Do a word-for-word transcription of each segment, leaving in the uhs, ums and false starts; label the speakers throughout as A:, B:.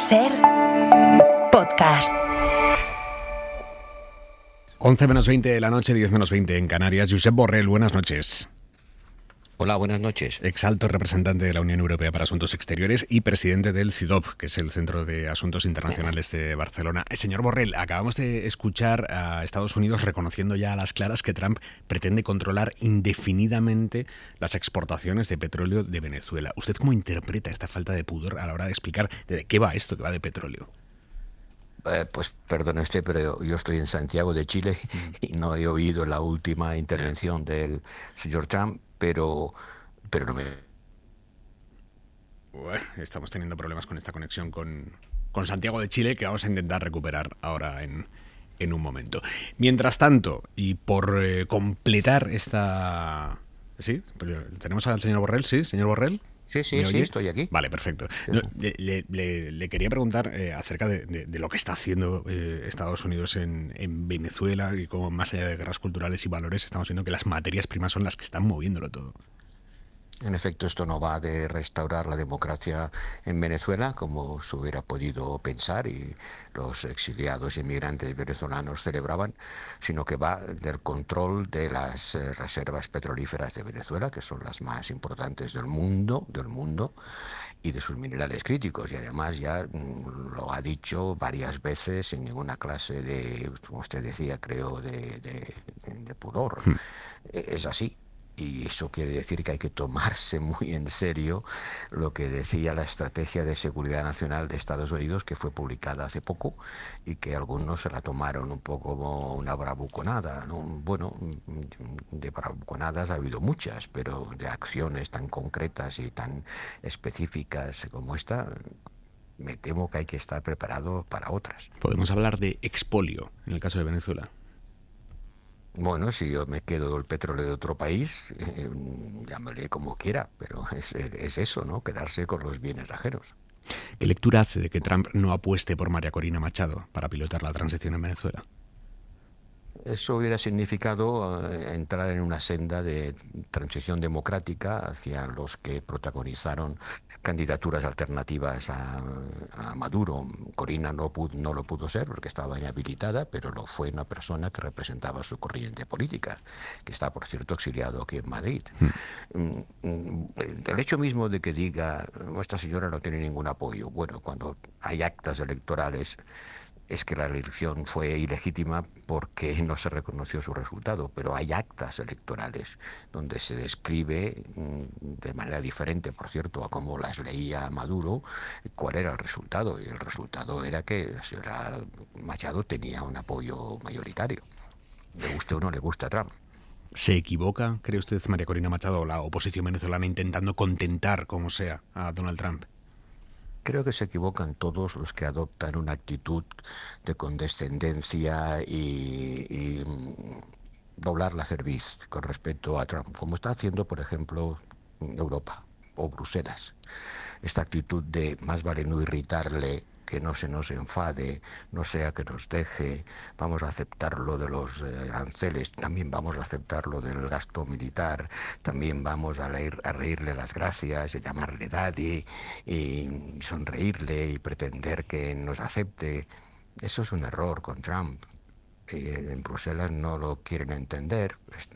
A: Ser podcast.
B: once menos veinte de la noche, diez menos veinte en Canarias. Josep Borrell, buenas noches.
C: Hola, buenas noches.
B: Exalto representante de la Unión Europea para Asuntos Exteriores y presidente del C I D O P, que es el Centro de Asuntos Internacionales de Barcelona. Señor Borrell, acabamos de escuchar a Estados Unidos reconociendo ya a las claras que Trump pretende controlar indefinidamente las exportaciones de petróleo de Venezuela. ¿Usted cómo interpreta esta falta de pudor a la hora de explicar de qué va esto, que va de petróleo?
C: Eh, pues perdone usted, pero yo estoy en Santiago de Chile y no he oído la última intervención del señor Trump, pero, pero no me...
B: Ué, estamos teniendo problemas con esta conexión con, con Santiago de Chile, que vamos a intentar recuperar ahora en, en un momento. Mientras tanto, y por eh, completar esta... ¿Sí? ¿Tenemos al señor Borrell? ¿Sí, señor Borrell?
C: Sí, sí, sí, estoy aquí.
B: Vale, perfecto. No, le, le, le quería preguntar eh, acerca de, de, de lo que está haciendo eh, Estados Unidos en, en Venezuela y cómo, más allá de guerras culturales y valores, estamos viendo que las materias primas son las que están moviéndolo todo.
C: En efecto, esto no va de restaurar la democracia en Venezuela, como se hubiera podido pensar y los exiliados y inmigrantes venezolanos celebraban, sino que va del control de las eh, reservas petrolíferas de Venezuela, que son las más importantes del mundo, del mundo, y de sus minerales críticos. Y además ya mm, lo ha dicho varias veces en una clase de, como usted decía, creo, de, de, de pudor. Hmm. Es así. Y eso quiere decir que hay que tomarse muy en serio lo que decía la Estrategia de Seguridad Nacional de Estados Unidos, que fue publicada hace poco y que algunos se la tomaron un poco como una bravuconada, ¿no? Bueno, de bravuconadas ha habido muchas, pero de acciones tan concretas y tan específicas como esta, me temo que hay que estar preparado para otras.
B: Podemos hablar de expolio en el caso de Venezuela.
C: Bueno, si yo me quedo el petróleo de otro país, eh, llámale como quiera, pero es, es eso, ¿no? Quedarse con los bienes ajenos.
B: ¿Qué lectura hace de que Trump no apueste por María Corina Machado para pilotar la transición en Venezuela?
C: Eso hubiera significado uh, entrar en una senda de transición democrática hacia los que protagonizaron candidaturas alternativas a, a Maduro. Corina no, pudo, no lo pudo ser porque estaba inhabilitada, pero lo fue una persona que representaba su corriente política, que está, por cierto, exiliado aquí en Madrid. Mm. El hecho mismo de que diga, esta señora no tiene ningún apoyo, bueno, cuando hay actas electorales, es que la elección fue ilegítima porque no se reconoció su resultado, pero hay actas electorales donde se describe de manera diferente, por cierto, a cómo las leía Maduro, cuál era el resultado. Y el resultado era que la señora Machado tenía un apoyo mayoritario. Le guste o no le gusta a Trump.
B: ¿Se equivoca, cree usted, María Corina Machado, o la oposición venezolana intentando contentar, como sea, a Donald Trump?
C: Creo que se equivocan todos los que adoptan una actitud de condescendencia y, y doblar la cerviz con respecto a Trump, como está haciendo, por ejemplo, Europa o Bruselas. Esta actitud de más vale no irritarle, que no se nos enfade, no sea que nos deje, vamos a aceptar lo de los eh, aranceles, también vamos a aceptar lo del gasto militar, también vamos a, leer, a reírle las gracias, y llamarle daddy, y sonreírle y pretender que nos acepte. Eso es un error con Trump. Eh, en Bruselas no lo quieren entender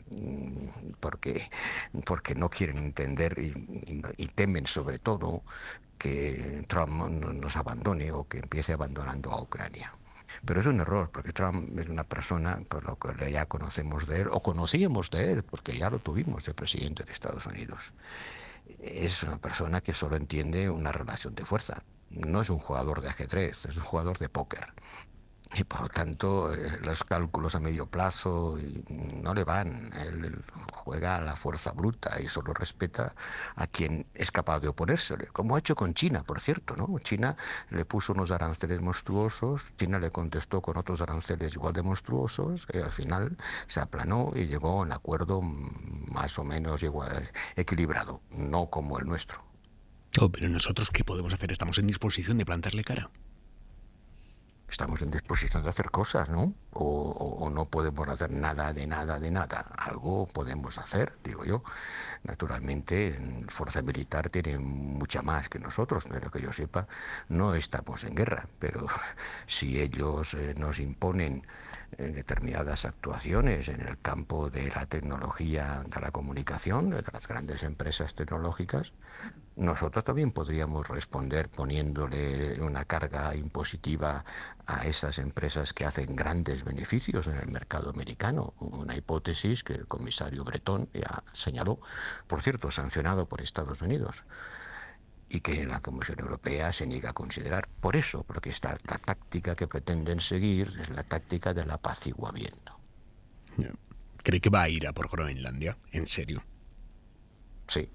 C: porque, porque no quieren entender y, y, y temen sobre todo que Trump nos abandone o que empiece abandonando a Ucrania. Pero es un error, porque Trump es una persona, por lo que ya conocemos de él, o conocíamos de él, porque ya lo tuvimos de presidente de Estados Unidos. Es una persona que solo entiende una relación de fuerza. No es un jugador de ajedrez, es un jugador de póker. Y por lo tanto, eh, los cálculos a medio plazo no le van. Él, él juega a la fuerza bruta y solo respeta a quien es capaz de oponérsele, como ha hecho con China, por cierto, ¿no? China le puso unos aranceles monstruosos, China le contestó con otros aranceles igual de monstruosos, y al final se aplanó y llegó a un acuerdo más o menos igual, equilibrado, no como el nuestro.
B: Oh, pero nosotros, ¿qué podemos hacer? ¿Estamos en disposición de plantarle cara?
C: estamos en disposición de hacer cosas, ¿no? O, o, o no podemos hacer nada de nada de nada. Algo podemos hacer, digo yo. Naturalmente, fuerza militar tiene mucha más que nosotros, pero que yo sepa, no estamos en guerra. Pero si ellos eh, nos imponen eh, determinadas actuaciones en el campo de la tecnología, de la comunicación, de las grandes empresas tecnológicas, nosotros también podríamos responder poniéndole una carga impositiva a esas empresas que hacen grandes beneficios en el mercado americano. Una hipótesis que el comisario Breton ya señaló, por cierto, sancionado por Estados Unidos, y que la Comisión Europea se niega a considerar. Por eso, porque esta, la táctica que pretenden seguir es la táctica del apaciguamiento.
B: ¿Cree que va a ir a por Groenlandia? ¿En serio?
C: Sí.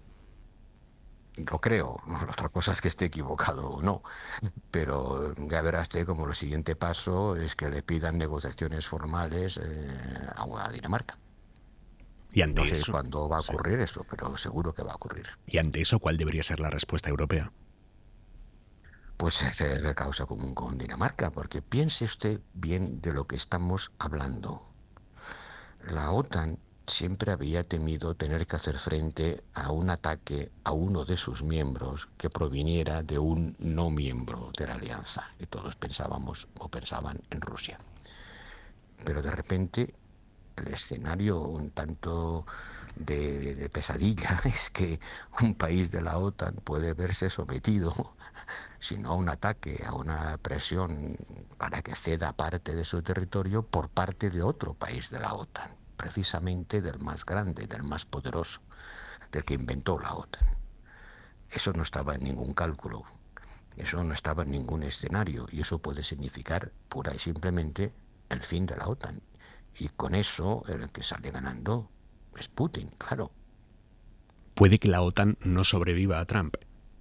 C: Lo creo, la otra cosa es que esté equivocado o no, pero ya verá usted como el siguiente paso es que le pidan negociaciones formales eh, a Dinamarca.
B: ¿Y ante
C: no sé
B: eso?
C: cuándo va a ocurrir
B: Sí.
C: eso, pero seguro que va a ocurrir.
B: ¿Y ante eso cuál debería ser la respuesta europea?
C: Pues hacer causa común con Dinamarca, porque piense usted bien de lo que estamos hablando. La OTAN siempre había temido tener que hacer frente a un ataque a uno de sus miembros que proviniera de un no miembro de la alianza, y todos pensábamos o pensaban en Rusia. Pero de repente el escenario un tanto de, de pesadilla es que un país de la OTAN puede verse sometido, si no a un ataque, a una presión para que ceda parte de su territorio por parte de otro país de la OTAN, precisamente del más grande, del más poderoso, del que inventó la OTAN. Eso no estaba en ningún cálculo, eso no estaba en ningún escenario, y eso puede significar pura y simplemente el fin de la OTAN. Y con eso el que sale ganando es Putin, claro.
B: ¿Puede que la OTAN no sobreviva a Trump?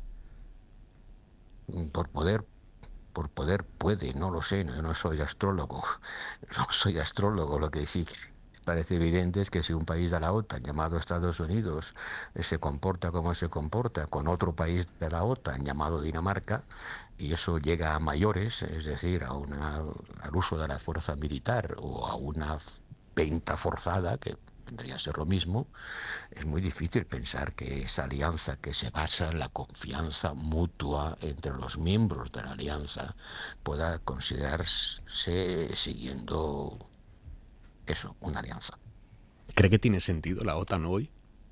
C: Por poder, por poder puede, no lo sé, no, no soy astrólogo, no soy astrólogo, lo que sí parece evidente es que si un país de la OTAN llamado Estados Unidos se comporta como se comporta con otro país de la OTAN llamado Dinamarca, y eso llega a mayores, es decir, a una, al uso de la fuerza militar o a una venta forzada, que vendría a ser lo mismo, es muy difícil pensar que esa alianza que se basa en la confianza mutua entre los miembros de la alianza pueda considerarse siguiendo eso, una alianza.
B: ¿Cree que tiene sentido la OTAN hoy?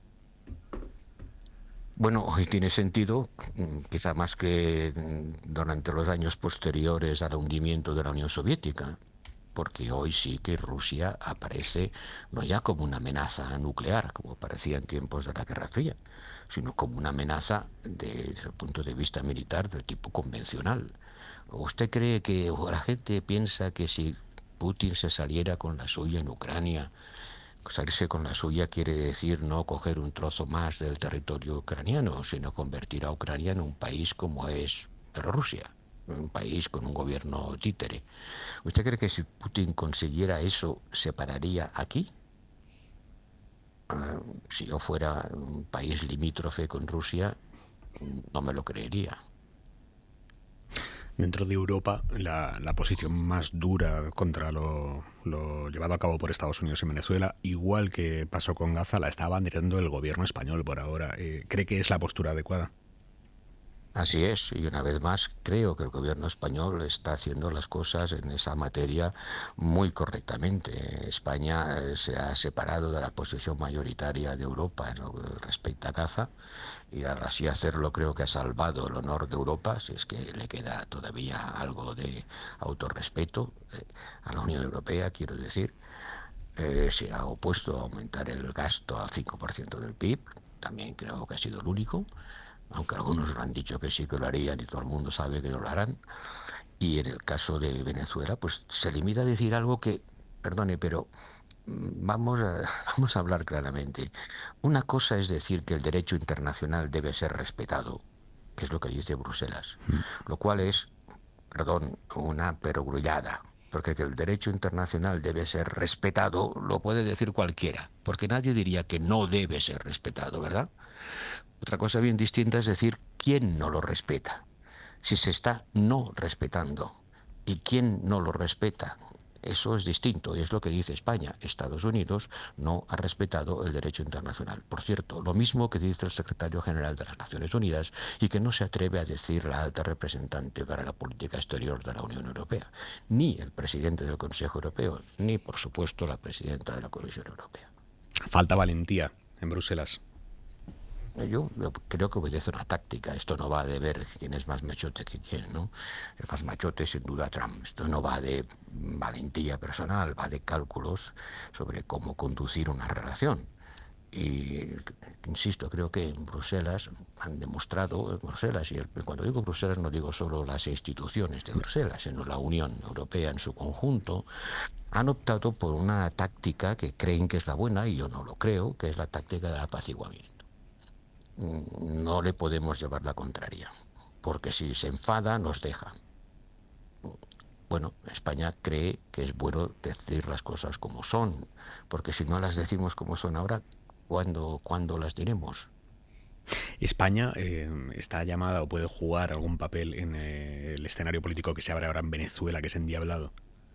C: Bueno, hoy tiene sentido, quizá más que durante los años posteriores al hundimiento de la Unión Soviética, porque hoy sí que Rusia aparece no ya como una amenaza nuclear, como parecía en tiempos de la Guerra Fría, sino como una amenaza desde el punto de vista militar del tipo convencional. ¿Usted cree que, o la gente piensa que si Putin se saliera con la suya en Ucrania, salirse con la suya quiere decir no coger un trozo más del territorio ucraniano, sino convertir a Ucrania en un país como es Bielorrusia, un país con un gobierno títere? ¿Usted cree que si Putin consiguiera eso, se pararía aquí? Uh, si yo fuera un país limítrofe con Rusia, no me lo creería.
B: Dentro de Europa, la, la posición más dura contra lo, lo llevado a cabo por Estados Unidos en Venezuela, igual que pasó con Gaza, la está abanderando el gobierno español por ahora. Eh, ¿Cree que es la postura adecuada?
C: Así es, y una vez más creo que el gobierno español está haciendo las cosas en esa materia muy correctamente. España se ha separado de la posición mayoritaria de Europa en lo que respecta a Gaza, y al así hacerlo creo que ha salvado el honor de Europa, si es que le queda todavía algo de autorrespeto eh, a la Unión Europea, quiero decir. Eh, se ha opuesto a aumentar el gasto al cinco por ciento del P I B, también creo que ha sido el único, aunque algunos lo han dicho que sí que lo harían y todo el mundo sabe que no lo harán. Y en el caso de Venezuela, pues se limita a decir algo que, perdone, pero vamos a, vamos a hablar claramente. Una cosa es decir que el derecho internacional debe ser respetado, que es lo que dice Bruselas, lo cual es, perdón, una perogrullada, porque que el derecho internacional debe ser respetado lo puede decir cualquiera, porque nadie diría que no debe ser respetado, ¿verdad? Otra cosa bien distinta es decir quién no lo respeta, si se está no respetando. ¿Y quién no lo respeta? Eso es distinto, y es lo que dice España. Estados Unidos no ha respetado el derecho internacional. Por cierto, lo mismo que dice el secretario general de las Naciones Unidas y que no se atreve a decir la alta representante para la política exterior de la Unión Europea, ni el presidente del Consejo Europeo, ni, por supuesto, la presidenta de la Comisión Europea.
B: Falta valentía en Bruselas.
C: Yo, yo creo que obedece una táctica. Esto no va de ver quién es más machote que quién, ¿no? El más machote, sin duda, Trump. Esto no va de valentía personal, va de cálculos sobre cómo conducir una relación. Y, insisto, creo que en Bruselas han demostrado, en Bruselas, y el, cuando digo Bruselas no digo solo las instituciones de Bruselas, sino la Unión Europea en su conjunto, han optado por una táctica que creen que es la buena, y yo no lo creo, que es la táctica del apaciguamiento. No le podemos llevar la contraria, porque si se enfada nos deja. Bueno, España cree que es bueno decir las cosas como son, porque si no las decimos como son ahora, ¿cuándo, ¿cuándo las diremos?
B: ¿España eh, está llamada o puede jugar algún papel en eh, el escenario político que se abre ahora en Venezuela, que es endiablado?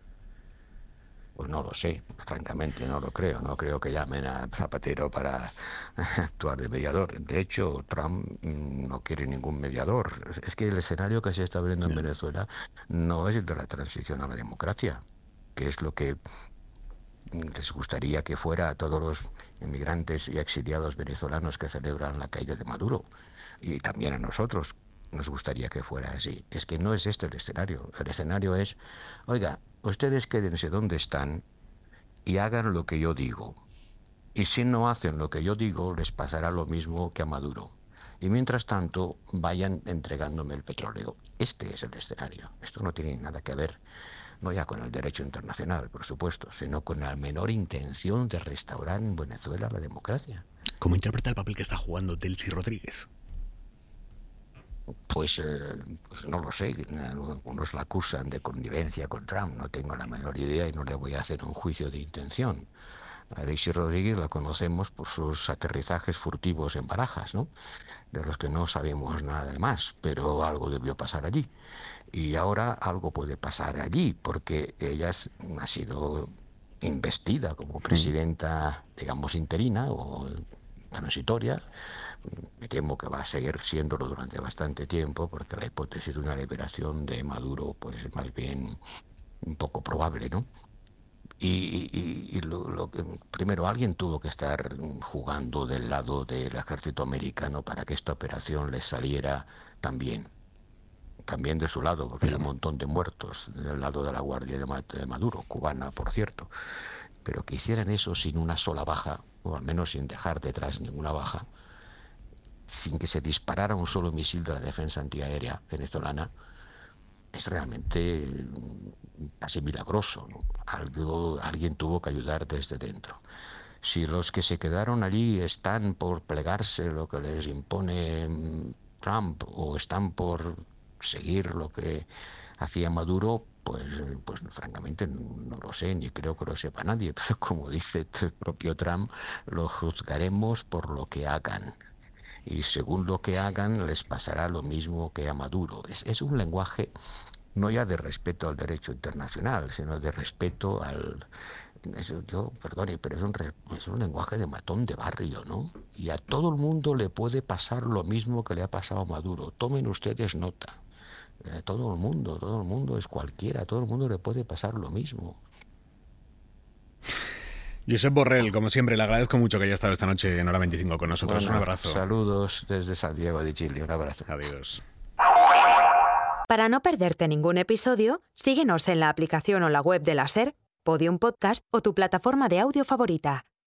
C: Pues no lo sé, francamente no lo creo. No creo que llamen a Zapatero para actuar de mediador. De hecho, Trump no quiere ningún mediador. Es que el escenario que se está abriendo en Venezuela no es el de la transición a la democracia, que es lo que les gustaría que fuera a todos los inmigrantes y exiliados venezolanos que celebran la caída de Maduro, y también a nosotros nos gustaría que fuera así. Es que no es este el escenario. El escenario es, oiga, ustedes quédense donde están y hagan lo que yo digo. Y si no hacen lo que yo digo, les pasará lo mismo que a Maduro. Y mientras tanto, vayan entregándome el petróleo. Este es el escenario. Esto no tiene nada que ver, no ya con el derecho internacional, por supuesto, sino con la menor intención de restaurar en Venezuela la democracia.
B: ¿Cómo interpreta el papel que está jugando Delcy Rodríguez?
C: Pues, eh, pues no lo sé, algunos la acusan de connivencia con Trump, no tengo la menor idea y no le voy a hacer un juicio de intención. A Delcy Rodríguez la conocemos por sus aterrizajes furtivos en Barajas, ¿no? De los que no sabemos nada más, pero algo debió pasar allí. Y ahora algo puede pasar allí, porque ella ha sido investida como presidenta, digamos, interina o transitoria. Me temo que va a seguir siéndolo durante bastante tiempo, porque la hipótesis de una liberación de Maduro pues es más bien un poco probable, ¿no? Y, y, y lo, lo que primero alguien tuvo que estar jugando del lado del ejército americano para que esta operación les saliera tan bien. También de su lado, porque hay un montón de muertos del lado de la Guardia de Maduro, cubana, por cierto. Pero que hicieran eso sin una sola baja, o al menos sin dejar detrás ninguna baja, sin que se disparara un solo misil de la defensa antiaérea venezolana, es realmente casi milagroso, ¿no? Algo, alguien tuvo que ayudar desde dentro. Si los que se quedaron allí están por plegarse lo que les impone Trump o están por seguir lo que hacía Maduro, pues, pues francamente no lo sé, ni creo que lo sepa nadie, pero como dice el propio Trump, lo juzgaremos por lo que hagan. Y según lo que hagan, les pasará lo mismo que a Maduro. Es, es un lenguaje no ya de respeto al derecho internacional, sino de respeto al... Eso, yo, perdone, pero es un, es un lenguaje de matón de barrio, ¿no? Y a todo el mundo le puede pasar lo mismo que le ha pasado a Maduro. Tomen ustedes nota. A todo el mundo, todo el mundo es cualquiera, a todo el mundo le puede pasar lo mismo.
B: Josep Borrell, como siempre, le agradezco mucho que haya estado esta noche en Hora veinticinco con nosotros.
C: Bueno,
B: un abrazo.
C: Saludos desde Santiago de Chile. Un abrazo.
B: Adiós.
A: Para no perderte ningún episodio, síguenos en la aplicación o la web de la SER, Podium Podcast o tu plataforma de audio favorita.